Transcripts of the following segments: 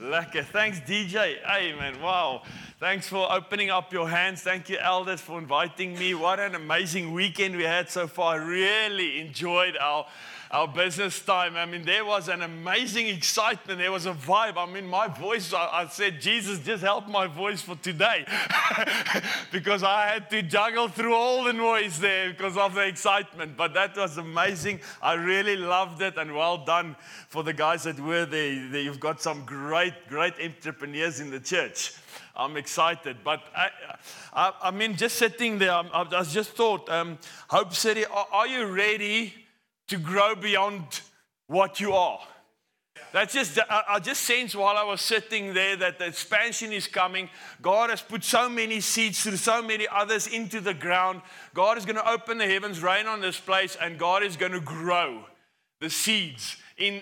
Lekker. Thanks, DJ. Amen. Wow. Thanks for opening up your hands. Thank you, elders, for inviting me. What an amazing weekend we had so far. I really enjoyed our business time. I mean, there was an amazing excitement. There was a vibe. I mean, my voice, I said, Jesus, just help my voice for today. Because I had to juggle through all the noise there because of the excitement. But that was amazing. I really loved it, and well done for the guys that were there. You've got some great entrepreneurs in the church. I'm excited. But I mean, just sitting there, I just thought, Hope City, are you ready to grow beyond what you are? That's just, I just sensed while I was sitting there that the expansion is coming. God has put so many seeds through so many others into the ground. God is going to open the heavens, rain on this place, and God is going to grow the seeds in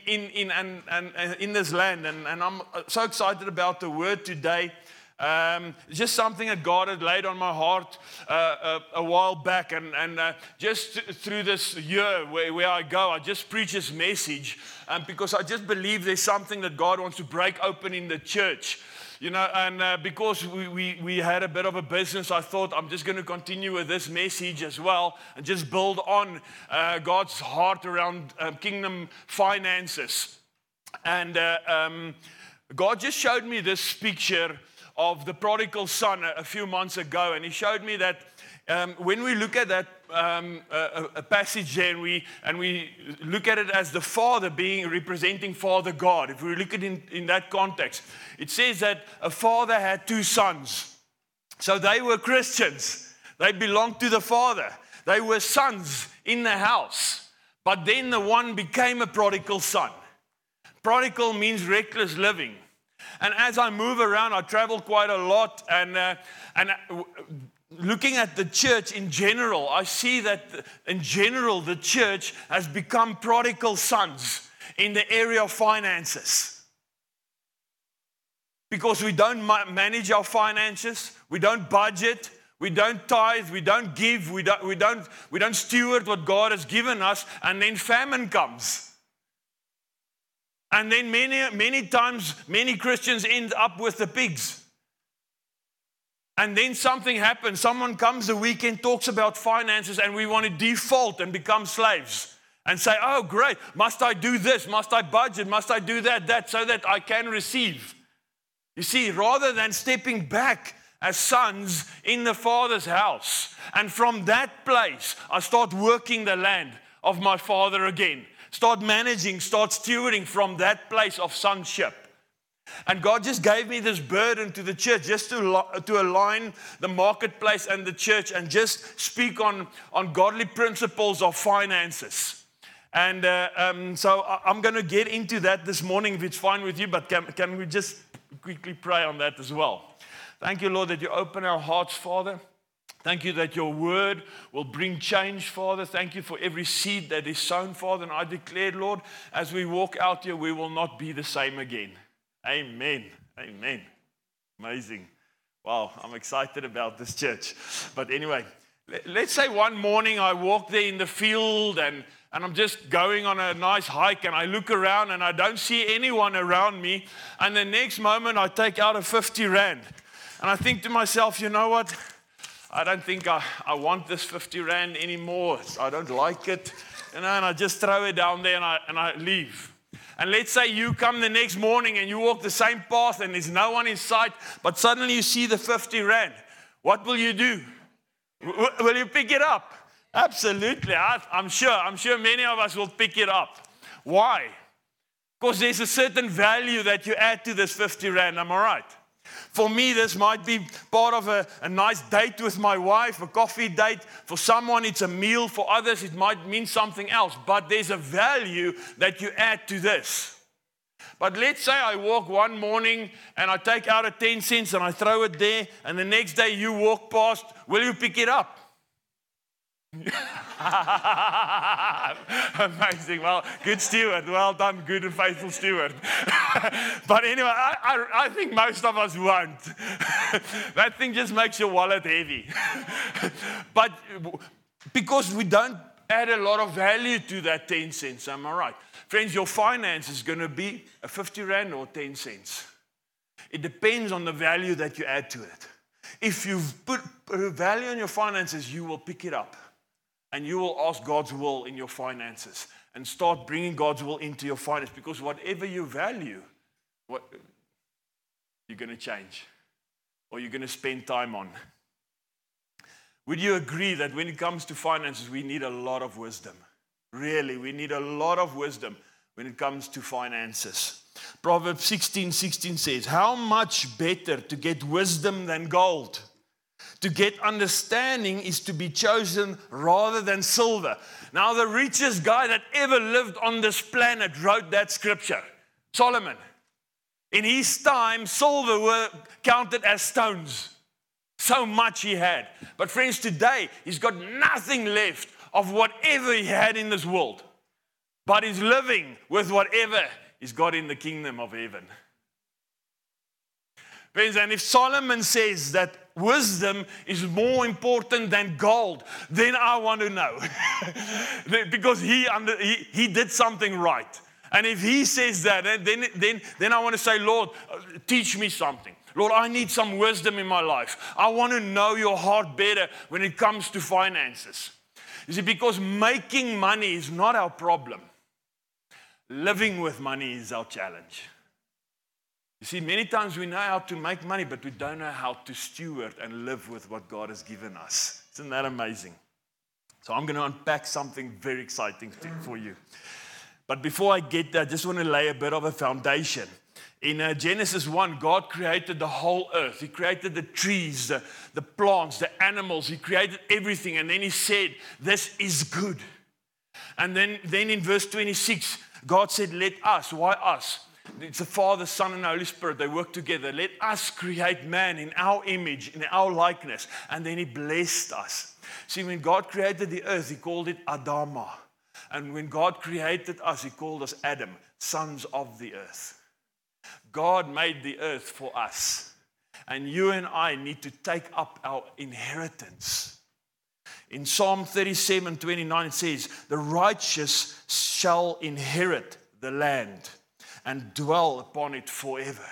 this land. And I'm so excited about the word today. Just something that God had laid on my heart a while back, and just through this year where I go, I just preach this message, because I just believe there's something that God wants to break open in the church, you know. And because we had a bit of a business, I thought I'm just going to continue with this message as well, and just build on God's heart around kingdom finances. And God just showed me this picture of the prodigal son a few months ago, and he showed me that when we look at that a passage there, and we look at it as the father being representing Father God. If we look at it in that context, it says that a father had two sons. So they were Christians. They belonged to the father. They were sons in the house. But then the one became a prodigal son. Prodigal means reckless living. And as I move around, I travel quite a lot, and looking at the church in general, I see that in general the church has become prodigal sons in the area of finances. Because we don't manage our finances, we don't budget, we don't tithe, we don't give, we don't steward what God has given us, and then famine comes. And then many times, many Christians end up with the pigs. And then something happens. Someone comes the weekend, talks about finances, and we want to default and become slaves. And say, oh, great, must I do this? Must I budget? Must I do that, so that I can receive? You see, rather than stepping back as sons in the Father's house. And from that place, I start working the land of my Father again. Start managing, start stewarding from that place of sonship. And God just gave me this burden to the church, just to align the marketplace and the church, and just speak on godly principles of finances. And so I'm going to get into that this morning, if it's fine with you, but can we just quickly pray on that as well? Thank you, Lord, that you open our hearts, Father. Thank you that your word will bring change, Father. Thank you for every seed that is sown, Father. And I declare, Lord, as we walk out here, we will not be the same again. Amen. Amen. Amazing. Wow, I'm excited about this church. But anyway, let's say one morning I walk there in the field and I'm just going on a nice hike, and I look around and I don't see anyone around me. And the next moment I take out a 50 Rand. And I think to myself, you know what? I don't think I want this 50 Rand anymore. I don't like it. And I just throw it down there and I leave. And let's say you come the next morning and you walk the same path and there's no one in sight, but suddenly you see the 50 Rand. What will you do? Will you pick it up? Absolutely. I'm sure many of us will pick it up. Why? Because there's a certain value that you add to this 50 Rand. Am I right? For me, this might be part of a nice date with my wife, a coffee date. For someone, it's a meal. For others, it might mean something else. But there's a value that you add to this. But let's say I walk one morning and I take out a 10 cents and I throw it there. And the next day you walk past. Will you pick it up? Amazing. Well, good steward. Well done, good and faithful steward. But anyway, I think most of us won't. That thing just makes your wallet heavy. But because we don't add a lot of value to that 10 cents, am I right? Friends, your finance is going to be a 50 Rand or 10 cents. It depends on the value that you add to it. If you've put a value in your finances, you will pick it up. And you will ask God's will in your finances. And start bringing God's will into your finance. Because whatever you value, you're going to change. Or you're going to spend time on. Would you agree that when it comes to finances, we need a lot of wisdom? Really, we need a lot of wisdom when it comes to finances. Proverbs 16:16 says, how much better to get wisdom than gold? To get understanding is to be chosen rather than silver. Now, the richest guy that ever lived on this planet wrote that scripture, Solomon. In his time, silver were counted as stones. So much he had. But friends, today, he's got nothing left of whatever he had in this world. But he's living with whatever he's got in the kingdom of heaven. Friends, and if Solomon says that wisdom is more important than gold, then I want to know. Because he did something right. And if he says that, then I want to say, Lord, teach me something. Lord, I need some wisdom in my life. I want to know your heart better when it comes to finances. You see, because making money is not our problem. Living with money is our challenge. You see, many times we know how to make money, but we don't know how to steward and live with what God has given us. Isn't that amazing? So I'm going to unpack something very exciting for you. But before I get there, I just want to lay a bit of a foundation. In Genesis 1, God created the whole earth. He created the trees, the plants, the animals. He created everything. And then he said, this is good. And then in verse 26, God said, let us. Why us? It's the Father, Son, and Holy Spirit. They work together. Let us create man in our image, in our likeness. And then he blessed us. See, when God created the earth, he called it Adama. And when God created us, he called us Adam, sons of the earth. God made the earth for us. And you and I need to take up our inheritance. In Psalm 37:29 it says, the righteous shall inherit the land and dwell upon it forever.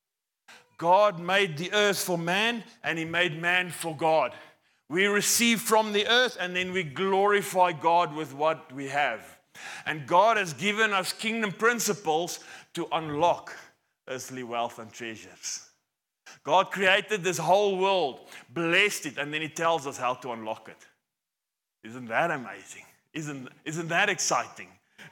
God made the earth for man, and he made man for God. We receive from the earth, and then we glorify God with what we have. And God has given us kingdom principles to unlock earthly wealth and treasures. God created this whole world, blessed it, and then he tells us how to unlock it. Isn't that amazing? Isn't that exciting?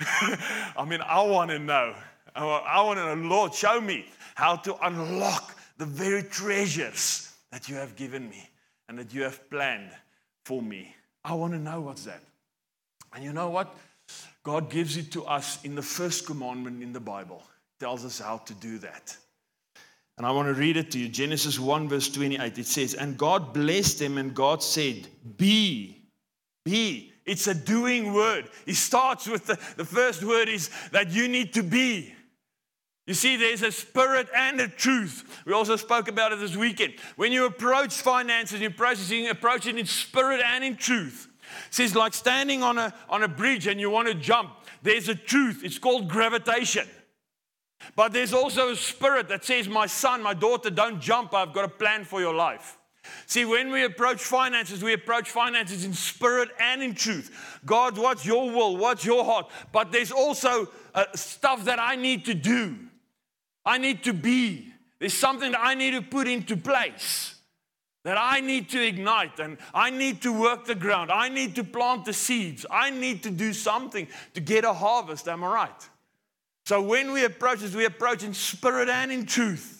I mean, I want to know. I want to know, Lord, show me how to unlock the very treasures that you have given me and that you have planned for me. I want to know what's that. And you know what? God gives it to us in the first commandment in the Bible. It tells us how to do that. And I want to read it to you. Genesis 1 verse 28. It says, and God blessed them, and God said, be. It's a doing word. He starts with the first word is that you need to be. You see, there's a spirit and a truth. We also spoke about it this weekend. When you approach finances, you approach it in spirit and in truth. It says like standing on a bridge and you want to jump. There's a truth. It's called gravitation. But there's also a spirit that says, my son, my daughter, don't jump. I've got a plan for your life. See, when we approach finances in spirit and in truth. God, what's your will? What's your heart? But there's also stuff that I need to do. I need to be. There's something that I need to put into place. That I need to ignite, and I need to work the ground. I need to plant the seeds. I need to do something to get a harvest. Am I right? So when we approach this, we approach in spirit and in truth.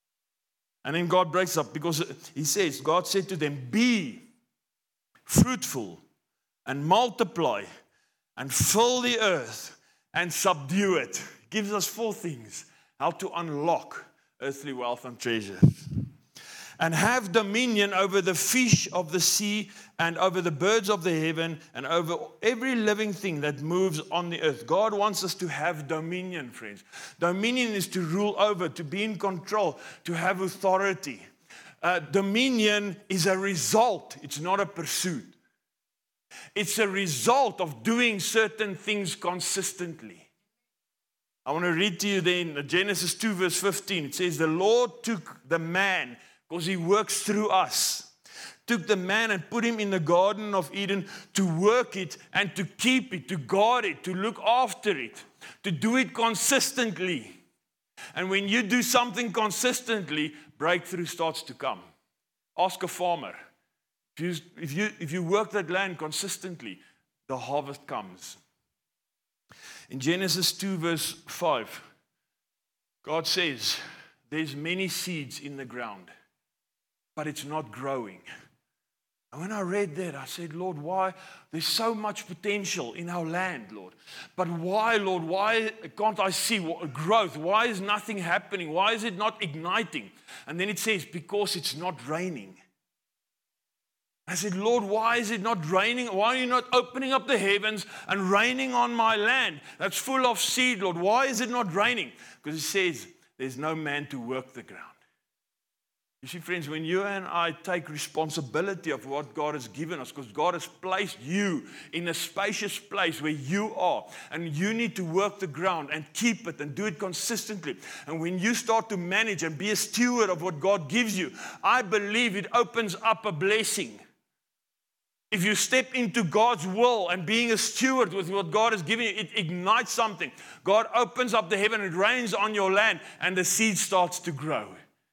And then God breaks up because he says, God said to them, be fruitful and multiply and fill the earth and subdue it. He gives us 4 things. How to unlock earthly wealth and treasures. And have dominion over the fish of the sea and over the birds of the heaven and over every living thing that moves on the earth. God wants us to have dominion, friends. Dominion is to rule over, to be in control, to have authority. Dominion is a result. It's not a pursuit. It's a result of doing certain things consistently. I want to read to you then Genesis 2 verse 15. It says, the Lord took the man, because he works through us, took the man and put him in the Garden of Eden to work it and to keep it, to guard it, to look after it, to do it consistently. And when you do something consistently, breakthrough starts to come. Ask a farmer. If you work that land consistently, the harvest comes. In Genesis 2 verse 5, God says, there's many seeds in the ground, but it's not growing. And when I read that, I said, Lord, why? There's so much potential in our land, Lord. But why, Lord? Why can't I see growth? Why is nothing happening? Why is it not igniting? And then it says, because it's not raining. I said, Lord, why is it not raining? Why are you not opening up the heavens and raining on my land that's full of seed, Lord? Why is it not raining? Because it says there's no man to work the ground. You see, friends, when you and I take responsibility of what God has given us, because God has placed you in a spacious place where you are, and you need to work the ground and keep it and do it consistently. And when you start to manage and be a steward of what God gives you, I believe it opens up a blessing. If you step into God's will and being a steward with what God has given you, it ignites something. God opens up the heaven, it rains on your land, and the seed starts to grow.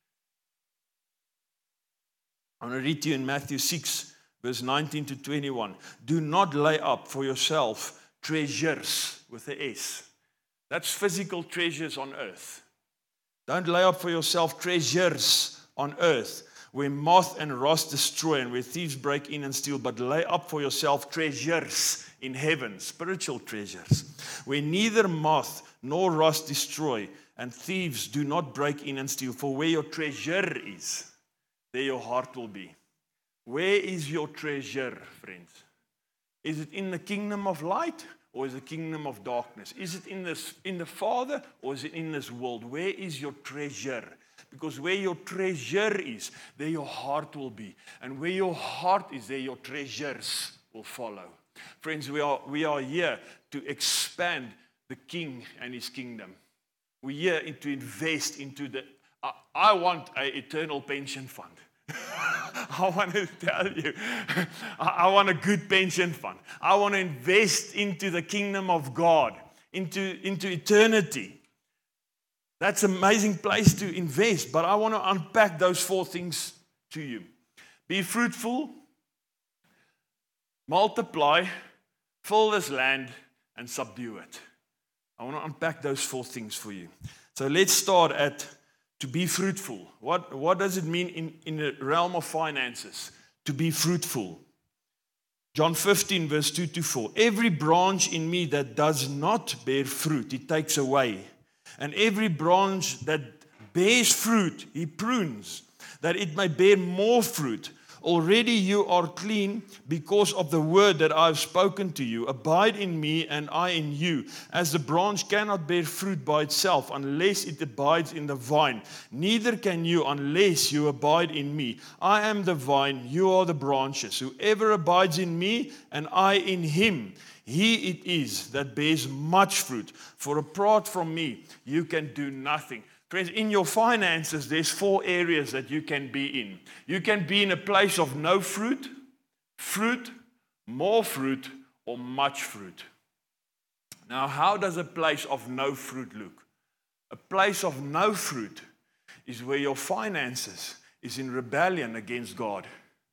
I'm going to read to you in Matthew 6, verse 19 to 21. Do not lay up for yourself treasures with an S. That's physical treasures on earth. Don't lay up for yourself treasures on earth, where moth and rust destroy and where thieves break in and steal, but lay up for yourself treasures in heaven, spiritual treasures, where neither moth nor rust destroy and thieves do not break in and steal. For where your treasure is, there your heart will be. Where is your treasure, friends? Is it in the kingdom of light or is it the kingdom of darkness? Is it in the Father or is it in this world? Where is your treasure? Because where your treasure is, there your heart will be. And where your heart is, there your treasures will follow. Friends, we are here to expand the King and His kingdom. We're here to invest into I want an eternal pension fund. I want to tell you, I want a good pension fund. I want to invest into the kingdom of God, into eternity. That's an amazing place to invest, but I want to unpack those 4 things to you. Be fruitful, multiply, fill this land, and subdue it. I want to unpack those 4 things for you. So let's start at to be fruitful. What does it mean in the realm of finances? To be fruitful. John 15, verse 2 to 4. Every branch in me that does not bear fruit, He takes away. And every branch that bears fruit, He prunes, that it may bear more fruit. Already you are clean because of the word that I have spoken to you. Abide in me and I in you. As the branch cannot bear fruit by itself unless it abides in the vine, neither can you unless you abide in me. I am the vine, you are the branches. Whoever abides in me and I in him, he it is that bears much fruit. For apart from me, you can do nothing. Friends, in your finances, there's 4 areas that you can be in. You can be in a place of no fruit, fruit, more fruit, or much fruit. Now, how does a place of no fruit look? A place of no fruit is where your finances is in rebellion against God.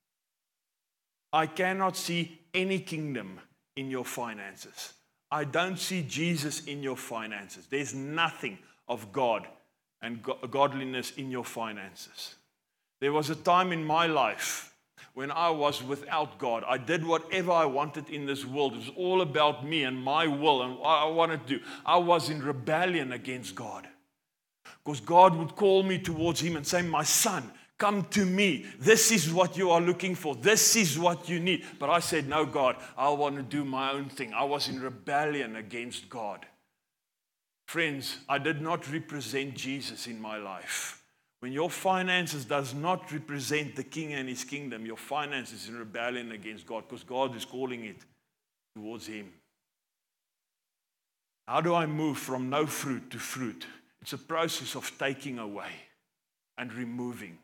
I cannot see any kingdom in your finances. I don't see Jesus in your finances. There's nothing of God and godliness in your finances. There was a time in my life when I was without God. I did whatever I wanted in this world. It was all about me and my will and what I wanted to do. I was in rebellion against God. Because God would call me towards Him and say, my son, come to me. This is what you are looking for. This is what you need. But I said, no, God, I want to do my own thing. I was in rebellion against God. Friends, I did not represent Jesus in my life. When your finances does not represent the King and His kingdom, your finances is in rebellion against God because God is calling it towards Him. How do I move from no fruit to fruit? It's a process of taking away and removing.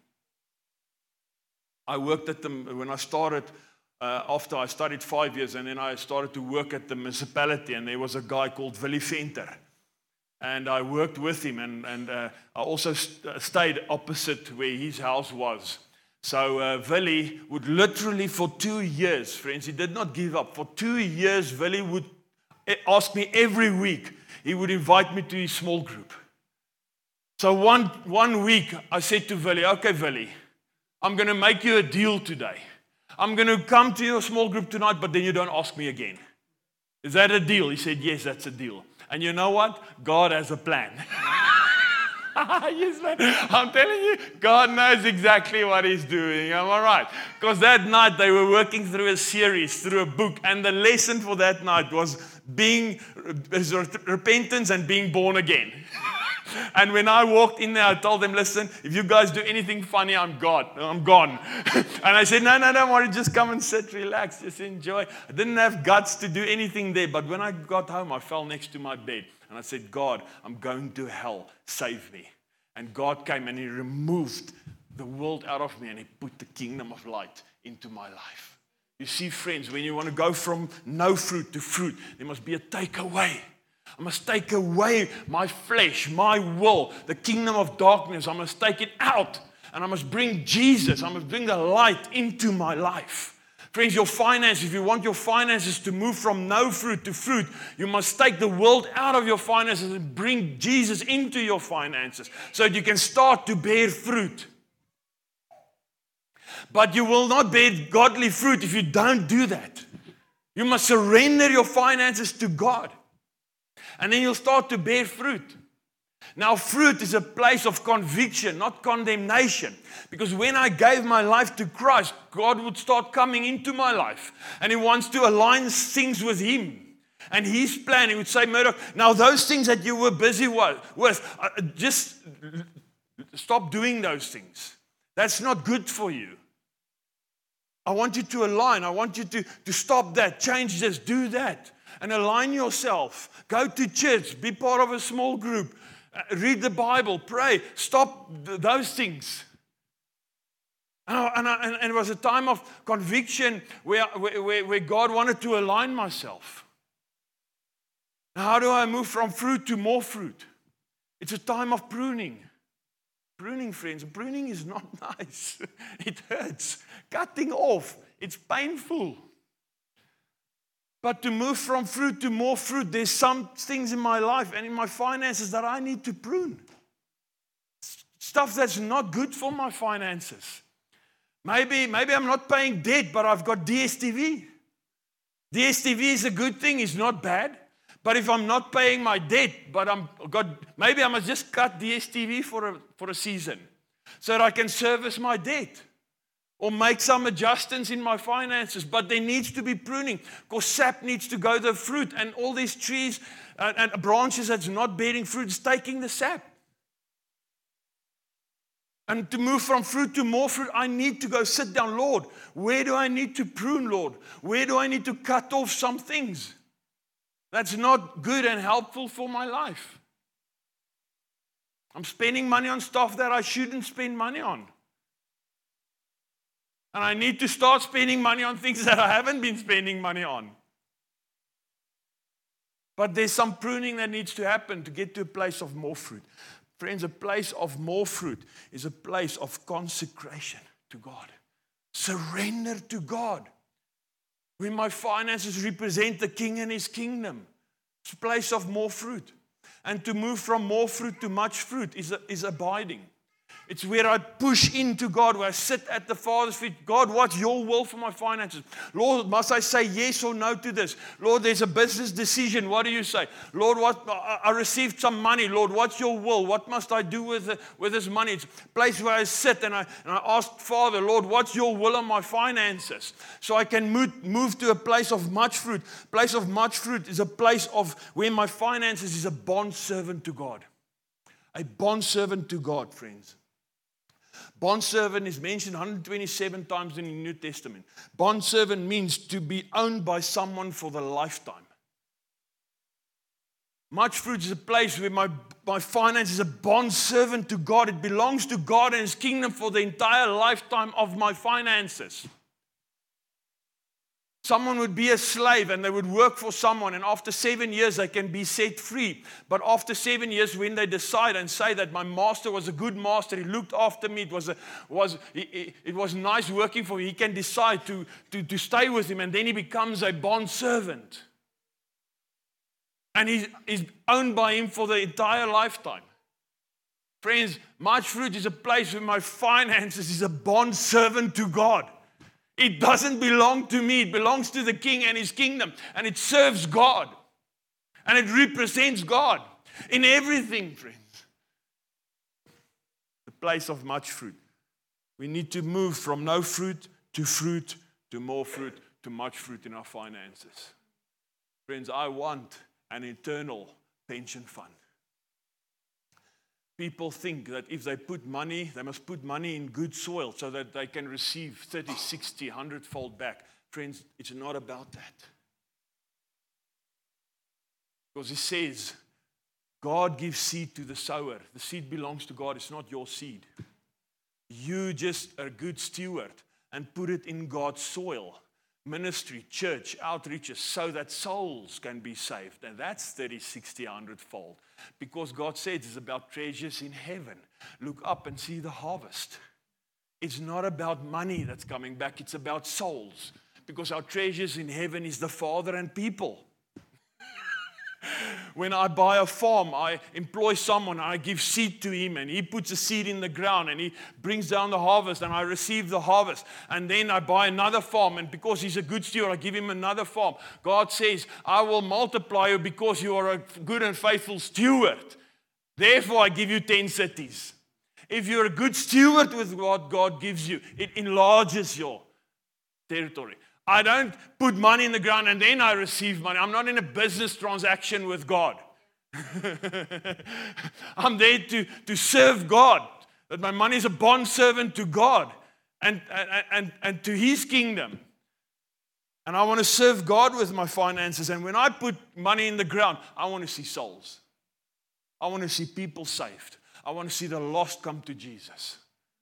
I worked at them when I started, after I studied 5 years, and then I started to work at the municipality, and there was a guy called Willie Venter. And I worked with him, and I also stayed opposite where his house was. So Willie would literally for 2 years, friends, he did not give up. For 2 years, Willie would ask me every week. He would invite me to his small group. So one week, I said to Willie, okay, Willie, I'm going to make you a deal today. I'm going to come to your small group tonight, but then you don't ask me again. Is that a deal? He said, yes, that's a deal. And you know what? God has a plan. Yes, man. I'm telling you, God knows exactly what He's doing. Am I right? Because that night they were working through a series, through a book, and the lesson for that night was repentance and being born again. And when I walked in there, I told them, listen, if you guys do anything funny, I'm gone. And I said, no, don't worry, just come and sit, relax, just enjoy. I didn't have guts to do anything there, but when I got home, I fell next to my bed. And I said, God, I'm going to hell, save me. And God came and He removed the world out of me, and He put the kingdom of light into my life. You see, friends, when you want to go from no fruit to fruit, there must be a takeaway. I must take away my flesh, my will, the kingdom of darkness. I must take it out, and I must bring Jesus. I must bring the light into my life. Friends, your finances, if you want your finances to move from no fruit to fruit, you must take the world out of your finances and bring Jesus into your finances so that you can start to bear fruit. But you will not bear godly fruit if you don't do that. You must surrender your finances to God. And then you'll start to bear fruit. Now, fruit is a place of conviction, not condemnation. Because when I gave my life to Christ, God would start coming into my life. And He wants to align things with Him. And His plan, He would say, Murdoch, now those things that you were busy with, just stop doing those things. That's not good for you. I want you to align. I want you to stop that, change this, do that. And align yourself. Go to church. Be part of a small group. Read the Bible. Pray. Stop those things. And it was a time of conviction where God wanted to align myself. Now, how do I move from fruit to more fruit? It's a time of pruning. Pruning, friends. Pruning is not nice. It hurts. Cutting off. It's painful. But to move from fruit to more fruit, there's some things in my life and in my finances that I need to prune. Stuff that's not good for my finances. Maybe I'm not paying debt, but I've got DSTV. DSTV is a good thing, it's not bad. But if I'm not paying my debt, maybe I must just cut DSTV for a season so that I can service my debt. Or make some adjustments in my finances. But there needs to be pruning. Because sap needs to go to the fruit. And all these trees and branches that's not bearing fruit is taking the sap. And to move from fruit to more fruit, I need to go sit down. Lord, where do I need to prune, Lord? Where do I need to cut off some things that's not good and helpful for my life? I'm spending money on stuff that I shouldn't spend money on. And I need to start spending money on things that I haven't been spending money on. But there's some pruning that needs to happen to get to a place of more fruit. Friends, a place of more fruit is a place of consecration to God. Surrender to God. When my finances represent the King and His kingdom, it's a place of more fruit. And to move from more fruit to much fruit is abiding. It's where I push into God, where I sit at the Father's feet. God, what's your will for my finances? Lord, must I say yes or no to this? Lord, there's a business decision. What do you say? Lord, I received some money. Lord, what's your will? What must I do with this money? It's a place where I sit and I ask Father, Lord, what's your will on my finances? So I can move to a place of much fruit. Place of much fruit is a place of where my finances is a bond servant to God. A bond servant to God, friends. Bondservant is mentioned 127 times in the New Testament. Bondservant means to be owned by someone for the lifetime. Much fruit is a place where my finance is a bond servant to God. It belongs to God and His kingdom for the entire lifetime of my finances. Someone would be a slave and they would work for someone, and after 7 years they can be set free. But after 7 years, when they decide and say that my master was a good master, he looked after me, it was nice working for me, he can decide to stay with him, and then he becomes a bond servant. And he's owned by him for the entire lifetime. Friends, much fruit is a place where my finances is a bond servant to God. It doesn't belong to me. It belongs to the King and His kingdom. And it serves God. And it represents God in everything, friends. The place of much fruit. We need to move from no fruit to more fruit to much fruit in our finances. Friends, I want an eternal pension fund. People think that if they put money, they must put money in good soil so that they can receive 30, 60, 100-fold back. Friends, it's not about that. Because He says, God gives seed to the sower. The seed belongs to God. It's not your seed. You just are a good steward and put it in God's soil. Ministry, church, outreaches, so that souls can be saved. And that's 30, 60, 100-fold. Because God says it's about treasures in heaven. Look up and see the harvest. It's not about money that's coming back. It's about souls. Because our treasures in heaven is the Father and people. When I buy a farm, I employ someone, I give seed to him, and he puts a seed in the ground, and he brings down the harvest, and I receive the harvest. And then I buy another farm, and because he's a good steward, I give him another farm. God says, I will multiply you because you are a good and faithful steward. Therefore, I give you 10 cities. If you're a good steward with what God gives you, it enlarges your territory. I don't put money in the ground and then I receive money. I'm not in a business transaction with God. I'm there to serve God. That my money is a bond servant to God and to His kingdom. And I want to serve God with my finances. And when I put money in the ground, I want to see souls. I want to see people saved. I want to see the lost come to Jesus.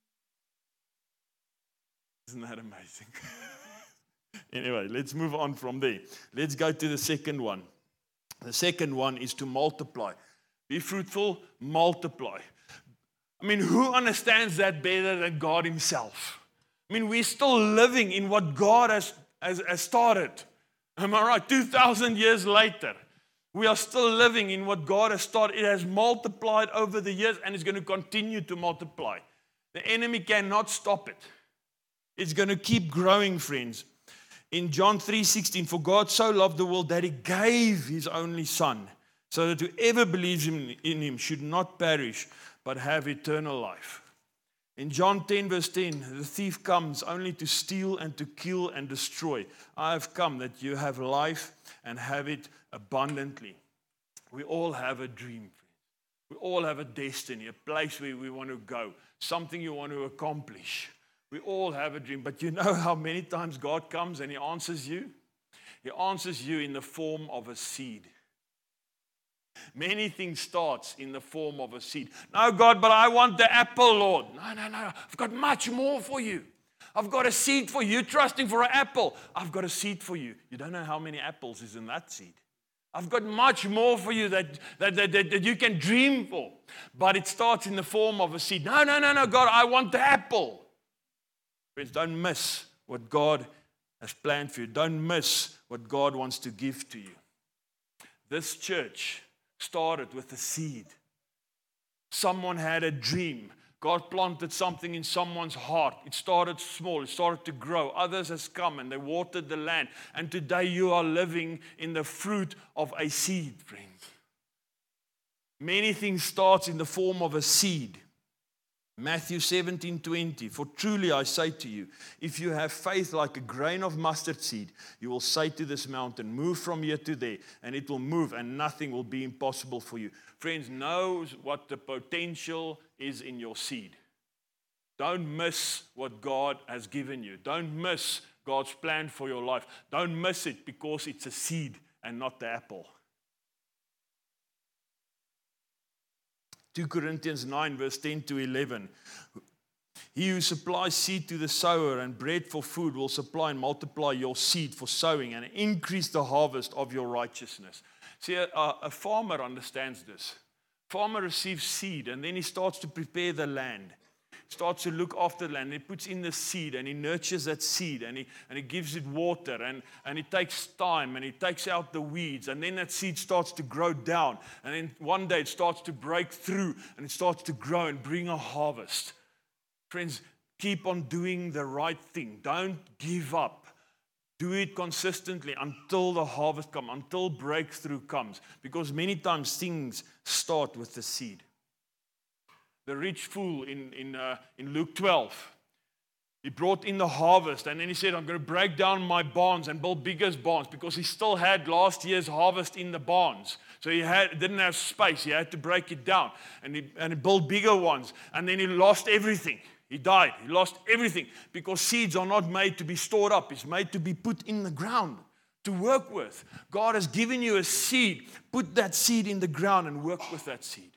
Isn't that amazing? Anyway, let's move on from there. Let's go to the second one. The second one is to multiply. Be fruitful, multiply. I mean, who understands that better than God Himself? I mean, we're still living in what God has started. Am I right? 2,000 years later, we are still living in what God has started. It has multiplied over the years and it's going to continue to multiply. The enemy cannot stop it. It's going to keep growing, friends. In John 3:16, for God so loved the world that He gave His only Son, so that whoever believes in Him should not perish, but have eternal life. In John 10, verse 10, the thief comes only to steal and to kill and destroy. I have come that you have life and have it abundantly. We all have a dream. We all have a destiny, a place where we want to go, something you want to accomplish. We all have a dream, but you know how many times God comes and He answers you? He answers you in the form of a seed. Many things starts in the form of a seed. No, God, but I want the apple, Lord. No. I've got much more for you. I've got a seed for you. You're trusting for an apple. I've got a seed for you. You don't know how many apples is in that seed. I've got much more for you that you can dream for. But it starts in the form of a seed. No, God, I want the apple. Friends, don't miss what God has planned for you. Don't miss what God wants to give to you. This church started with a seed. Someone had a dream. God planted something in someone's heart. It started small. It started to grow. Others has come and they watered the land. And today you are living in the fruit of a seed, friends. Many things start in the form of a seed. Matthew 17:20, for truly I say to you, if you have faith like a grain of mustard seed, you will say to this mountain, move from here to there, and it will move, and nothing will be impossible for you. Friends, know what the potential is in your seed. Don't miss what God has given you. Don't miss God's plan for your life. Don't miss it because it's a seed and not the apple. 2 Corinthians 9, verse 10 to 11. He who supplies seed to the sower and bread for food will supply and multiply your seed for sowing and increase the harvest of your righteousness. See, a farmer understands this. Farmer receives seed and then he starts to prepare the land. Starts to look after the land. He puts in the seed and he nurtures that seed and he gives it water and it takes time and he takes out the weeds and then that seed starts to grow down and then one day it starts to break through and it starts to grow and bring a harvest. Friends, keep on doing the right thing. Don't give up. Do it consistently until the harvest comes, until breakthrough comes. Because many times things start with the seed. The rich fool in Luke 12, he brought in the harvest and then he said, I'm going to break down my barns and build bigger barns because he still had last year's harvest in the barns. So he didn't have space. He had to break it down and he built bigger ones and then he lost everything. He died. He lost everything because seeds are not made to be stored up. It's made to be put in the ground to work with. God has given you a seed. Put that seed in the ground and work with that seed.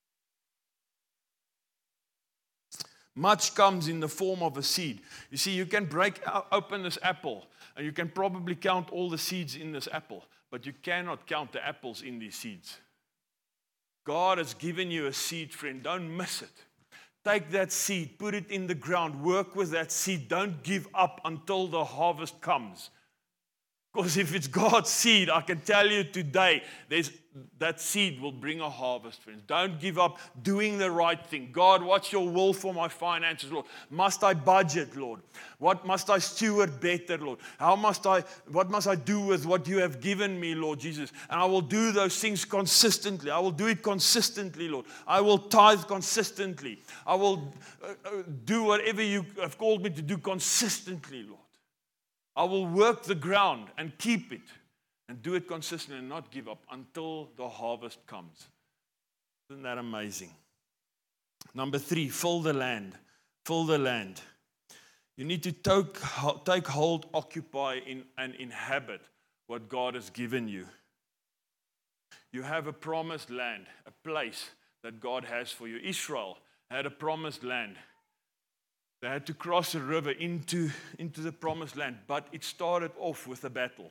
Much comes in the form of a seed. You see, you can break open this apple and you can probably count all the seeds in this apple, but you cannot count the apples in these seeds. God has given you a seed, friend. Don't miss it. Take that seed, put it in the ground, work with that seed. Don't give up until the harvest comes. Because if it's God's seed, I can tell you today, that seed will bring a harvest, friends. Don't give up doing the right thing. God, what's your will for my finances, Lord? Must I budget, Lord? What must I steward better, Lord? What must I do with what you have given me, Lord Jesus? And I will do those things consistently. I will do it consistently, Lord. I will tithe consistently. I will do whatever you have called me to do consistently, Lord. I will work the ground and keep it and do it consistently and not give up until the harvest comes. Isn't that amazing? Number 3, fill the land. Fill the land. You need to take hold, occupy, and inhabit what God has given you. You have a promised land, a place that God has for you. Israel had a promised land. They had to cross a river into the promised land, but it started off with a battle.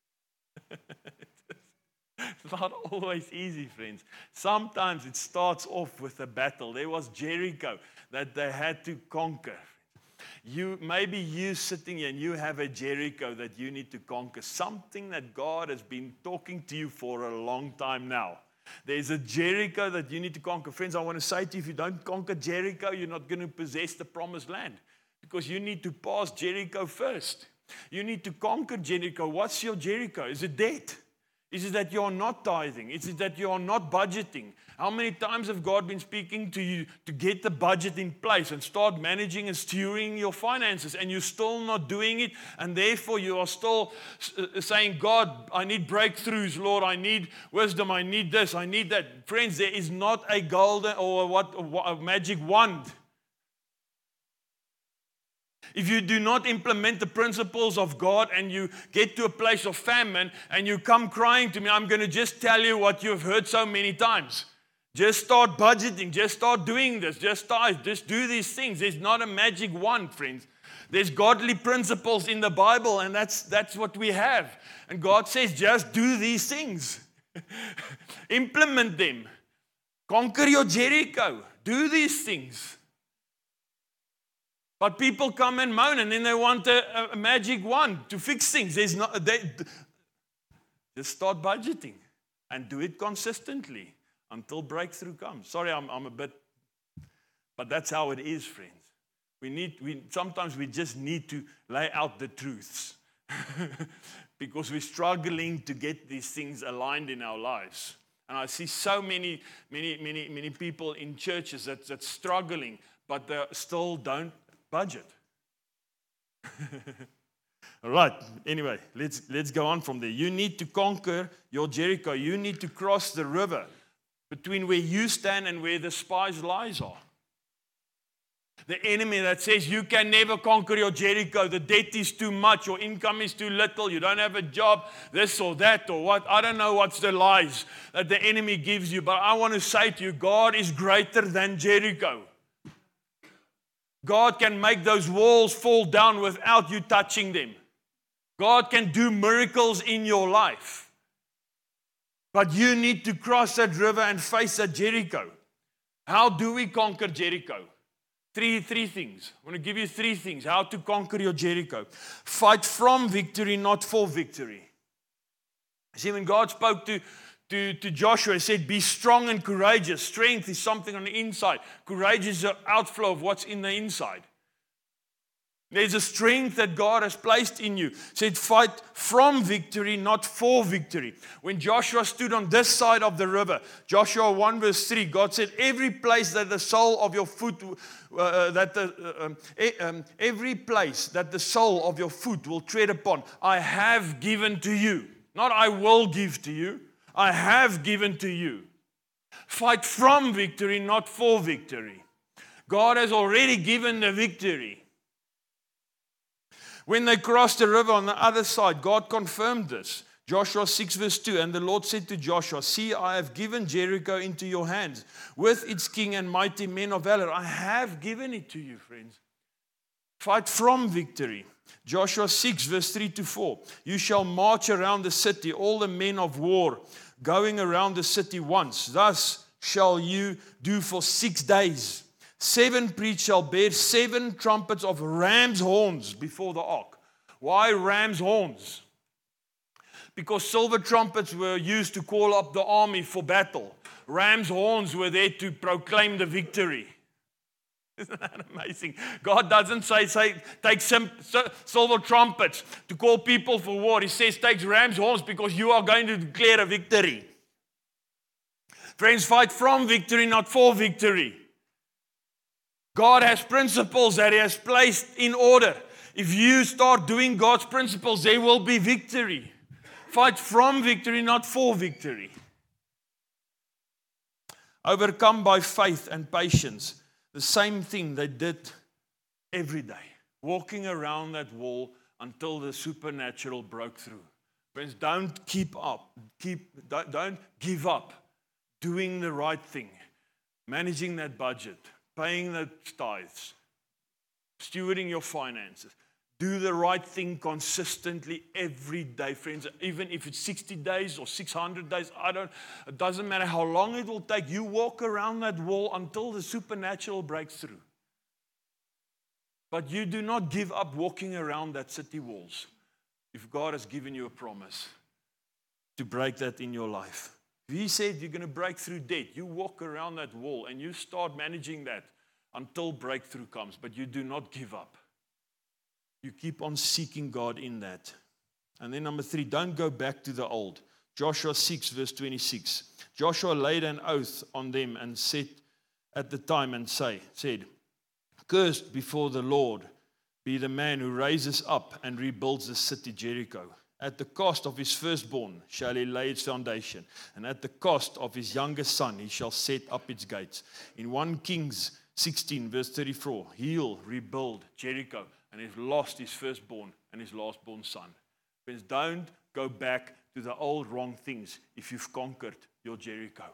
It's not always easy, friends. Sometimes it starts off with a battle. There was Jericho that they had to conquer. Maybe you sitting here and you have a Jericho that you need to conquer. Something that God has been talking to you for a long time now. There's a Jericho that you need to conquer. Friends, I want to say to you, if you don't conquer Jericho, you're not going to possess the promised land. Because you need to pass Jericho first. You need to conquer Jericho. What's your Jericho? Is it debt? Is it that you're not tithing? Is it that you're not budgeting? How many times have God been speaking to you to get the budget in place and start managing and steering your finances, and you're still not doing it, and therefore you are still saying, God, I need breakthroughs, Lord, I need wisdom, I need this, I need that. Friends, there is not a golden or a magic wand. If you do not implement the principles of God and you get to a place of famine and you come crying to me, I'm going to just tell you what you've heard so many times. Just start budgeting. Just start doing this. Just do these things. There's not a magic wand, friends. There's godly principles in the Bible, and that's what we have. And God says, just do these things. Implement them. Conquer your Jericho. Do these things. But people come and moan, and then they want a magic wand to fix things. Just start budgeting and do it consistently until breakthrough comes. Sorry, I'm a bit, but that's how it is, friends. Sometimes we just need to lay out the truths because we're struggling to get these things aligned in our lives. And I see so many people in churches that's struggling, but they still don't budget. All right. Anyway, let's go on from there. You need to conquer your Jericho. You need to cross the river between where you stand and where the spies' lies are. The enemy that says you can never conquer your Jericho, the debt is too much, your income is too little, you don't have a job, this or that or what. I don't know what's the lies that the enemy gives you, but I want to say to you, God is greater than Jericho. God can make those walls fall down without you touching them. God can do miracles in your life. But you need to cross that river and face that Jericho. How do we conquer Jericho? Three things. I want to give you 3 things. How to conquer your Jericho. Fight from victory, not for victory. See, when God spoke to Joshua, He said, be strong and courageous. Strength is something on the inside. Courage is the outflow of what's in the inside. There's a strength that God has placed in you. He said, fight from victory, not for victory. When Joshua stood on this side of the river, Joshua 1 verse 3, God said, every place that the sole of your foot, every place that the sole of your foot will tread upon, I have given to you. Not I will give to you, I have given to you. Fight from victory, not for victory. God has already given the victory. When they crossed the river on the other side, God confirmed this. Joshua 6 verse 2, and the Lord said to Joshua, see, I have given Jericho into your hands, with its king and mighty men of valor. I have given it to you, friends. Fight from victory. Joshua 6 verse 3 to 4, you shall march around the city, all the men of war, going around the city once. Thus shall you do for 6 days. 7 priests shall bear 7 trumpets of ram's horns before the ark. Why ram's horns? Because silver trumpets were used to call up the army for battle. Ram's horns were there to proclaim the victory. Isn't that amazing? God doesn't say take some silver trumpets to call people for war. He says take ram's horns because you are going to declare a victory. Friends, fight from victory, not for victory. God has principles that He has placed in order. If you start doing God's principles, there will be victory. Fight from victory, not for victory. Overcome by faith and patience. The same thing they did every day. Walking around that wall until the supernatural broke through. Friends, don't don't give up doing the right thing. Managing that budget. Paying the tithes, stewarding your finances. Do the right thing consistently every day, friends. Even if it's 60 days or 600 days, it doesn't matter how long it will take. You walk around that wall until the supernatural breaks through. But you do not give up walking around that city walls if God has given you a promise to break that in your life. He said you're going to break through debt. You walk around that wall and you start managing that until breakthrough comes. But you do not give up. You keep on seeking God in that. And then number 3, don't go back to the old. Joshua 6 verse 26. Joshua laid an oath on them and said at the time and said, cursed before the Lord be the man who raises up and rebuilds the city Jericho. At the cost of his firstborn shall he lay its foundation, and at the cost of his youngest son he shall set up its gates. In 1 Kings 16 verse 34, he'll rebuild Jericho, and he's lost his firstborn and his lastborn son. Friends, don't go back to the old wrong things if you've conquered your Jericho.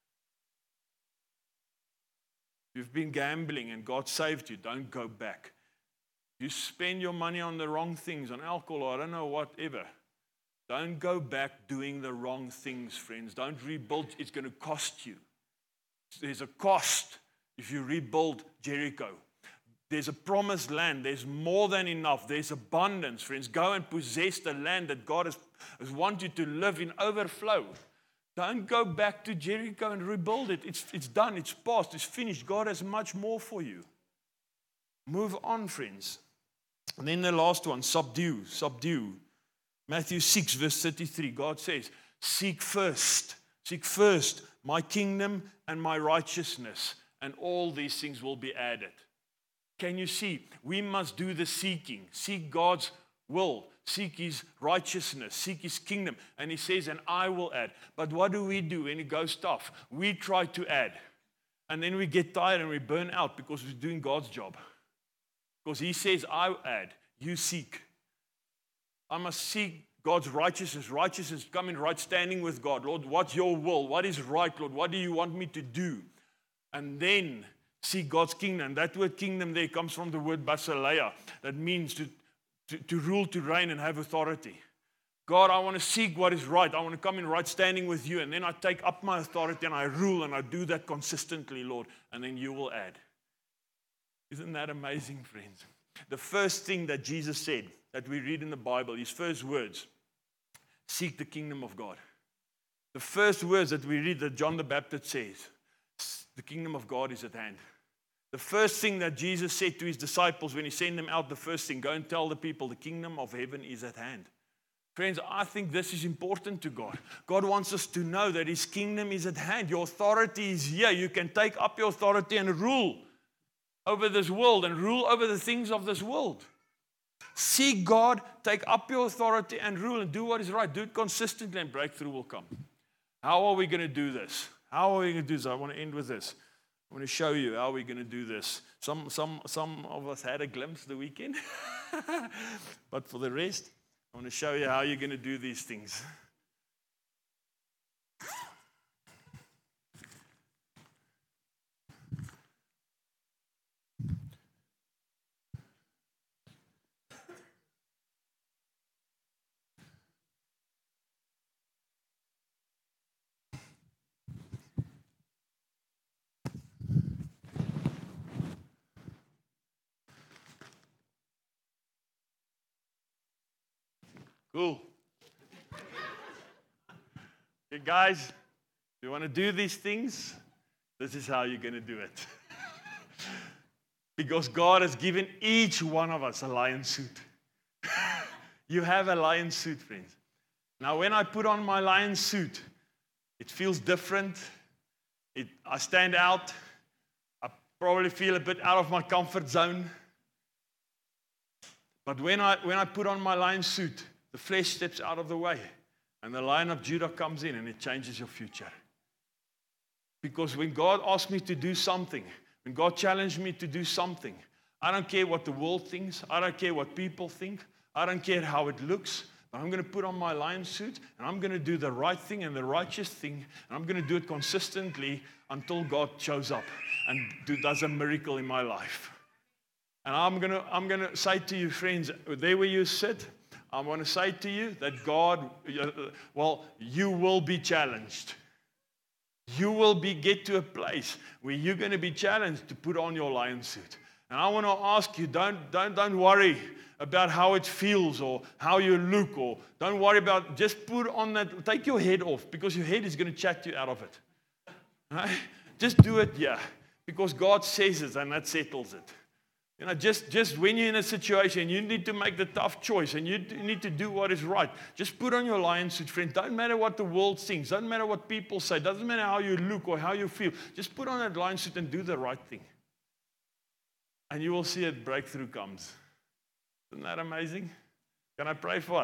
If you've been gambling and God saved you, don't go back. You spend your money on the wrong things, on alcohol, or I don't know, whatever. Don't go back doing the wrong things, friends. Don't rebuild. It's going to cost you. There's a cost if you rebuild Jericho. There's a promised land. There's more than enough. There's abundance, friends. Go and possess the land that God has wanted you to live in overflow. Don't go back to Jericho and rebuild it. It's done. It's past. It's finished. God has much more for you. Move on, friends. And then the last one, subdue. Matthew 6 verse 33, God says, seek first my kingdom and my righteousness, and all these things will be added. Can you see? We must do the seeking. Seek God's will. Seek His righteousness. Seek His kingdom. And He says, and I will add. But what do we do when it goes tough? We try to add. And then we get tired and we burn out because we're doing God's job. Because He says, I add, you seek. I must seek God's righteousness. Righteousness, come in right standing with God. Lord, what's your will? What is right, Lord? What do you want me to do? And then seek God's kingdom. That word kingdom there comes from the word basileia. That means to rule, to reign, and have authority. God, I want to seek what is right. I want to come in right standing with you. And then I take up my authority and I rule and I do that consistently, Lord. And then you will add. Isn't that amazing, friends? The first thing that Jesus said that we read in the Bible, His first words, seek the kingdom of God. The first words that we read that John the Baptist says, the kingdom of God is at hand. The first thing that Jesus said to His disciples when He sent them out, the first thing, go and tell the people the kingdom of heaven is at hand. Friends, I think this is important to God. God wants us to know that His kingdom is at hand. Your authority is here. You can take up your authority and rule over this world and rule over the things of this world. Seek God, take up your authority and rule and do what is right. Do it consistently and breakthrough will come. How are we going to do this? How are we going to do this? I want to end with this. I want to show you how we're going to do this. Some of us had a glimpse the weekend. But for the rest, I want to show you how you're going to do these things. Cool. Okay, guys, if you want to do these things, this is how you're going to do it. Because God has given each one of us a lion suit. You have a lion suit, friends. Now, when I put on my lion suit, it feels different. I stand out. I probably feel a bit out of my comfort zone. But when I put on my lion suit, the flesh steps out of the way, and the Lion of Judah comes in, and it changes your future. Because when God asks me to do something, when God challenged me to do something, I don't care what the world thinks. I don't care what people think. I don't care how it looks. But I'm going to put on my lion suit, and I'm going to do the right thing and the righteous thing, and I'm going to do it consistently until God shows up and does a miracle in my life. And I'm going to say to you, friends, there where you sit, I want to say to you that God, you will be challenged. You will get to a place where you're going to be challenged to put on your lion suit. And I want to ask you, don't worry about how it feels or how you look, or don't worry about, just put on that, take your head off, because your head is going to chat you out of it. Right? Just do it, because God says it and that settles it. You know, just when you're in a situation, you need to make the tough choice and you need to do what is right. Just put on your lion suit, friend. Don't matter what the world thinks. Doesn't matter what people say. Doesn't matter how you look or how you feel. Just put on that lion suit and do the right thing. And you will see a breakthrough comes. Isn't that amazing? Can I pray for us?